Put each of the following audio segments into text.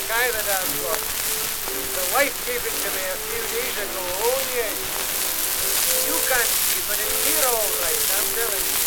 guy that I've got. The wife gave it to me a few days ago. Oh, yes. You can't see, but it's here all right, I'm telling you.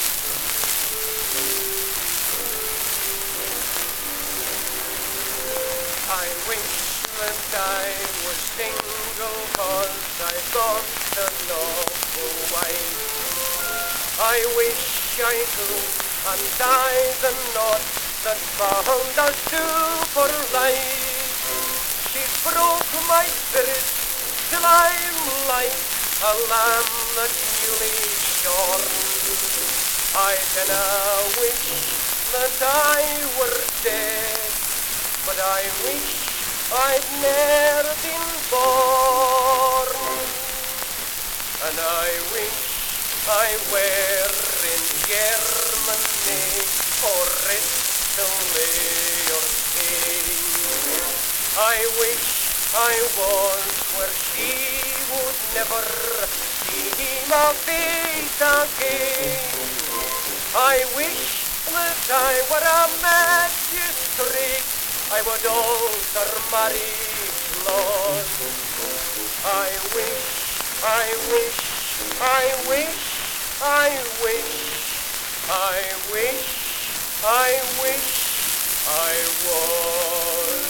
I wish that I was single, 'cause I thought an awful wife. I wish I could untie the knot that bound us two for life. She broke my spirit till I'm like a lamb that's newly shorn. I dinna wish that I were dead, but I wish I'd ne'er been born. And I wish I were in Germany or Italy or Spain. I wish I was where she would never see my face again. I wish that I were a magistrate, I would alter marriage laws. I wish, I wish, I wish, I wish, I wish, I wish I was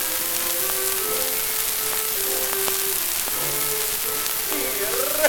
here.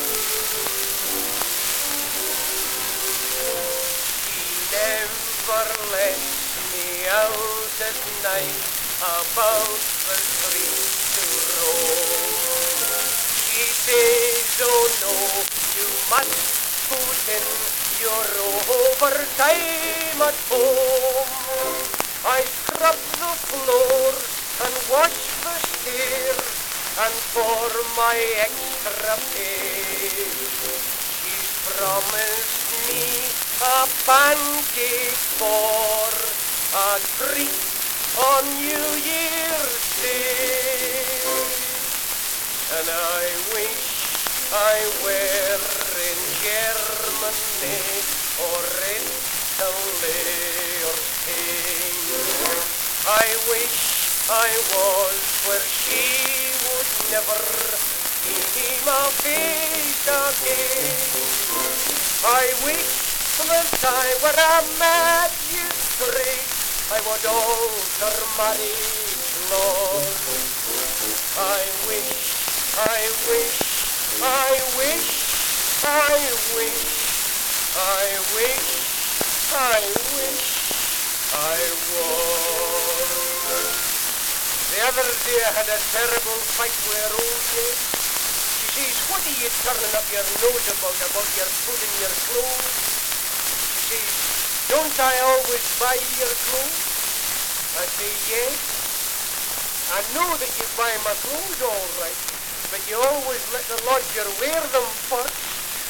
She never lets me out at night about the streets to roam. She says, oh no, you must put in your overtime at home. I scrub the floors and wash the stairs, and for my extra pay, she's promised me a pancake for a treat on New Year's Day. And I wish I were in Germany or Italy or Spain. I wish I was where she would never see my face again. I wish that I were a magistrate, I would alter marriage laws. I wish, I wish, I wish, I wish, I wish, I wish I was. The other day I had a terrible fight with her old maid. She says, what are you turning up your nose about your food and your clothes? She says, don't I always buy your clothes? I say, yes. I know that you buy my clothes all right, but you always let the lodger wear them first.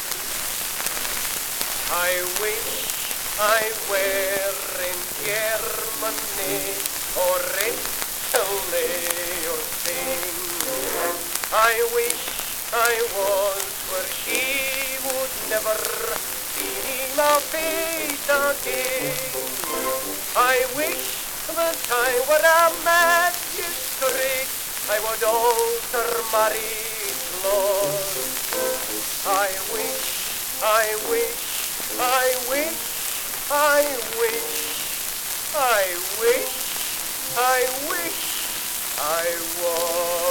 I wish I were in Germany or Italy or Spain. I wish I was where she would never see my face again. I wish that I were a magistrate, I would alter marriage laws. I wish, I wish, I wish, I wish, I wish, I wish I was.